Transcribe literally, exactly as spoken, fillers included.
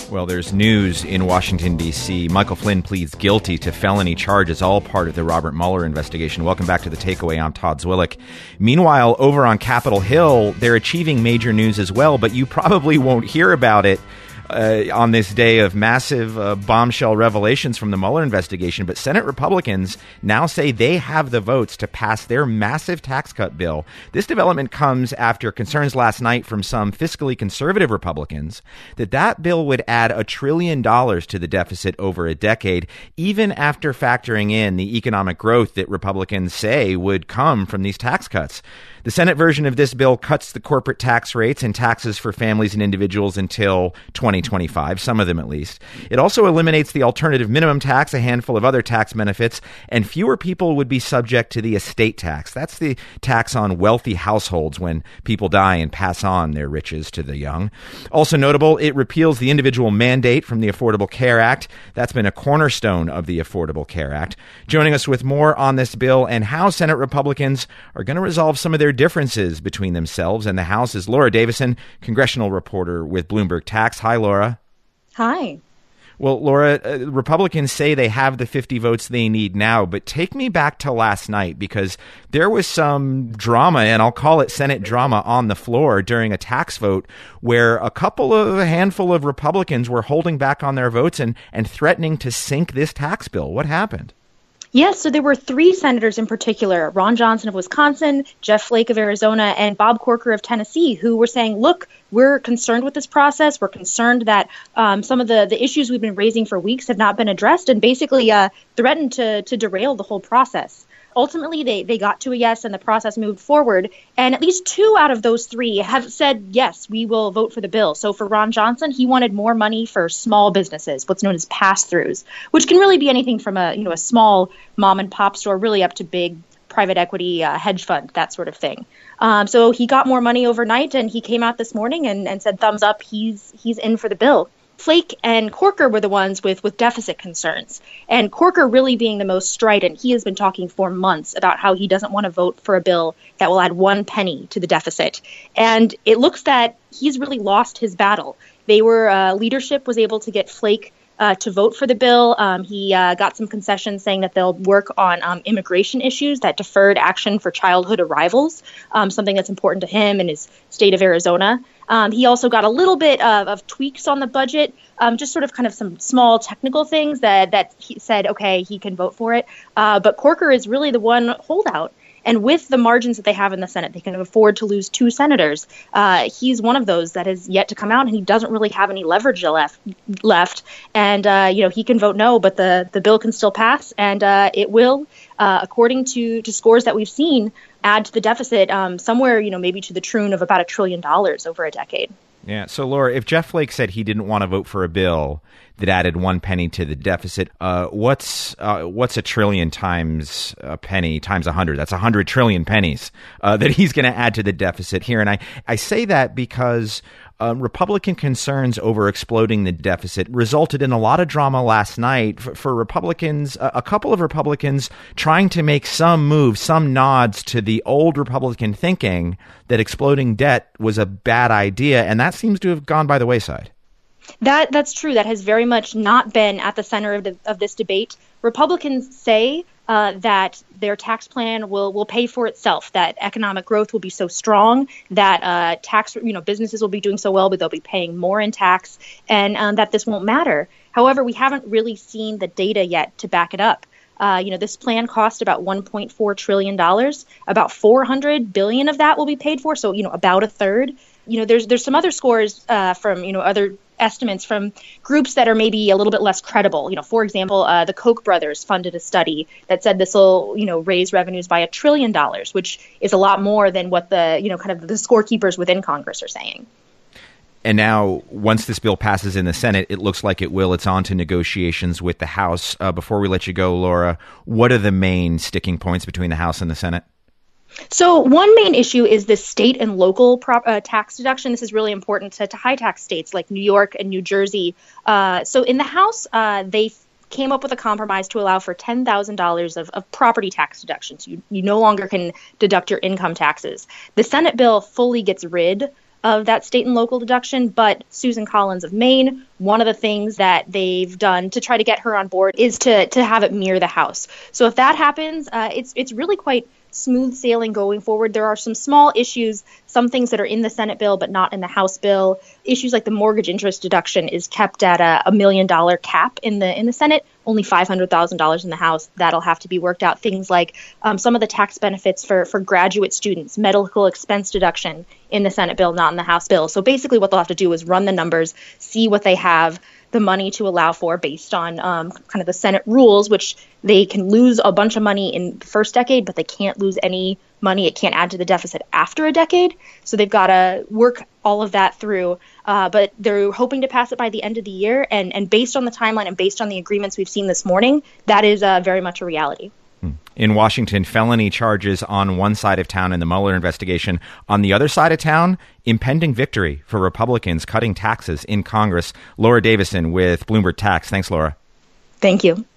Well, there's news in Washington, D C Michael Flynn pleads guilty to felony charges, all part of the Robert Mueller investigation. Welcome back to The Takeaway. I'm Todd Zwillich. Meanwhile, over on Capitol Hill, they're achieving major news as well, but you probably won't hear about it Uh, on this day of massive uh, bombshell revelations from the Mueller investigation. But Senate Republicans now say they have the votes to pass their massive tax cut bill. This development comes after concerns last night from some fiscally conservative Republicans that that bill would add a trillion dollars to the deficit over a decade, even after factoring in the economic growth that Republicans say would come from these tax cuts. The Senate version of this bill cuts the corporate tax rates and taxes for families and individuals until twenty twenty-five, some of them at least. It also eliminates the alternative minimum tax, a handful of other tax benefits, and fewer people would be subject to the estate tax. That's the tax on wealthy households when people die and pass on their riches to the young. Also notable, it repeals the individual mandate from the Affordable Care Act. That's been a cornerstone of the Affordable Care Act. Joining us with more on this bill and how Senate Republicans are going to resolve some of their differences between themselves and the House is Laura Davison, congressional reporter with Bloomberg Tax. Hi, Laura. Hi. Well, Laura, uh, Republicans say they have the fifty votes they need now, but take me back to last night because there was some drama, and I'll call it Senate drama, on the floor during a tax vote where a couple of, a handful of Republicans were holding back on their votes and, and threatening to sink this tax bill. What happened? Yes, so there were three senators in particular, Ron Johnson of Wisconsin, Jeff Flake of Arizona, and Bob Corker of Tennessee, who were saying, look, we're concerned with this process. We're concerned that um, some of the, the issues we've been raising for weeks have not been addressed, and basically uh, threatened to, to derail the whole process. Ultimately, they, they got to a yes, and the process moved forward. And at least two out of those three have said, yes, we will vote for the bill. So for Ron Johnson, he wanted more money for small businesses, what's known as pass-throughs, which can really be anything from a you know a small mom and pop store really up to big private equity uh, hedge fund, that sort of thing. Um, so he got more money overnight, and he came out this morning and, and said, thumbs up, he's he's in for the bill. Flake and Corker were the ones with, with deficit concerns. And Corker really being the most strident. He has been talking for months about how he doesn't want to vote for a bill that will add one penny to the deficit. And it looks that he's really lost his battle. They were, uh, leadership was able to get Flake Uh, to vote for the bill. Um, he uh, got some concessions saying that they'll work on um, immigration issues, that deferred action for childhood arrivals, um, something that's important to him and his state of Arizona. Um, he also got a little bit of, of tweaks on the budget, um, just sort of kind of some small technical things that, that he said, okay, he can vote for it. Uh, but Corker is really the one holdout. And with the margins that they have in the Senate, they can afford to lose two senators. Uh, he's one of those that has yet to come out, and he doesn't really have any leverage left. left. And, uh, you know, he can vote no, but the, the bill can still pass, and uh, it will, uh, according to, to scores that we've seen, add to the deficit um, somewhere, you know, maybe to the tune of about a trillion dollars over a decade. Yeah. So, Laura, if Jeff Flake said he didn't want to vote for a bill that added one penny to the deficit, uh, what's uh, what's a trillion times a penny times a hundred? That's a hundred trillion pennies uh, that he's going to add to the deficit here. And I, I say that because Uh, Republican concerns over exploding the deficit resulted in a lot of drama last night for, for Republicans, a, a couple of Republicans trying to make some moves, some nods to the old Republican thinking that exploding debt was a bad idea. And that seems to have gone by the wayside. That that's true. That has very much not been at the center of, the, of this debate. Republicans say uh, that their tax plan will will pay for itself, that economic growth will be so strong that uh, tax, you know, businesses will be doing so well, but they'll be paying more in tax, and um, that this won't matter. However, we haven't really seen the data yet to back it up. Uh, you know, this plan cost about one point four trillion dollars. About four hundred billion dollars of that will be paid for, so, you know, about a third. You know, there's there's some other scores uh, from, you know, other estimates from groups that are maybe a little bit less credible. You know, for example, uh, the Koch brothers funded a study that said this will, you know, raise revenues by a trillion dollars, which is a lot more than what the, you know, kind of the scorekeepers within Congress are saying. And now, once this bill passes in the Senate, it looks like it will. It's on to negotiations with the House. Uh, before we let you go, Laura, what are the main sticking points between the House and the Senate? So one main issue is the state and local prop, uh, tax deduction. This is really important to, to high tax states like New York and New Jersey. Uh, so in the House, uh, they came up with a compromise to allow for ten thousand dollars of, of property tax deductions. You, you no longer can deduct your income taxes. The Senate bill fully gets rid of that state and local deduction. But Susan Collins of Maine, one of the things that they've done to try to get her on board is to to have it mirror the House. So if that happens, uh, it's it's really quite smooth sailing going forward. There are some small issues, some things that are in the Senate bill but not in the House bill. Issues like the mortgage interest deduction is kept at a, a million dollar cap in the in the Senate, only five hundred thousand dollars in the House. That'll have to be worked out. Things like um, some of the tax benefits for, for graduate students, medical expense deduction in the Senate bill, not in the House bill. So basically what they'll have to do is run the numbers, see what they have the money to allow for based on um, kind of the Senate rules, which they can lose a bunch of money in the first decade, but they can't lose any money. It can't add to the deficit after a decade. So they've got to work all of that through. Uh, but they're hoping to pass it by the end of the year. And, and based on the timeline and based on the agreements we've seen this morning, that is uh, very much a reality. In Washington, felony charges on one side of town in the Mueller investigation. On the other side of town, impending victory for Republicans cutting taxes in Congress. Laura Davison with Bloomberg Tax. Thanks, Laura. Thank you.